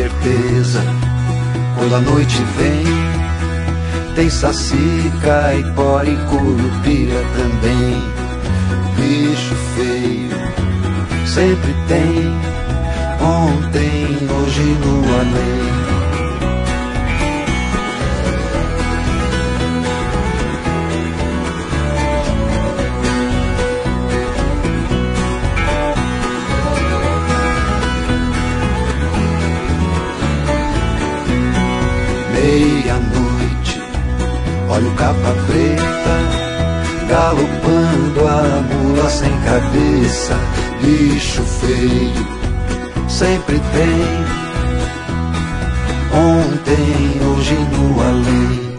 certeza, quando a noite vem, tem saci, caipora e curupira também. Bicho feio sempre tem, ontem, hoje no além. Meia-noite, olho capa preta, galopando a mula sem cabeça. Bicho feio sempre tem, ontem, hoje no além.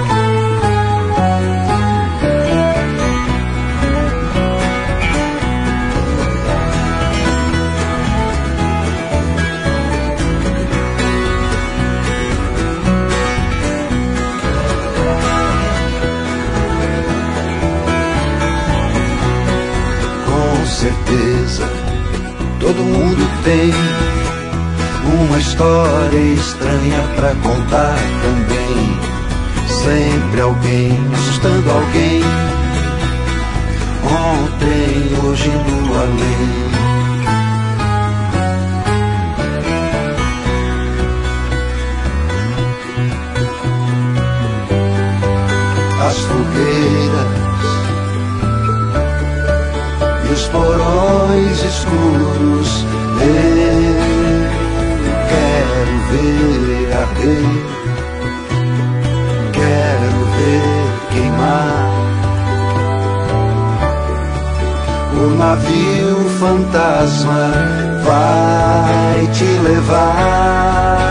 Certeza, todo mundo tem uma história estranha pra contar também. Sempre alguém assustando alguém, ontem, hoje no além. As fogueiras e os porões escuros, eu quero ver arder, quero ver queimar o navio fantasma vai te levar.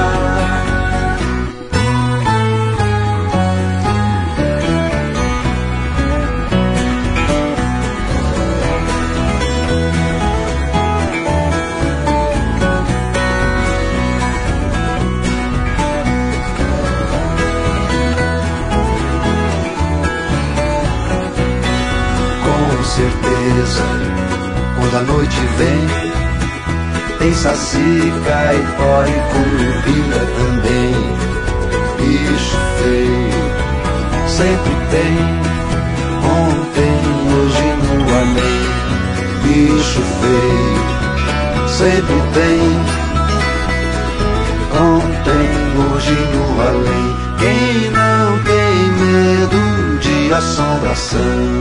Certeza, quando a noite vem, tem saci, caipora e curupira também. Bicho feio sempre tem, ontem, hoje no além. Bicho feio sempre tem, ontem, hoje no além. Quem não tem medo de assombração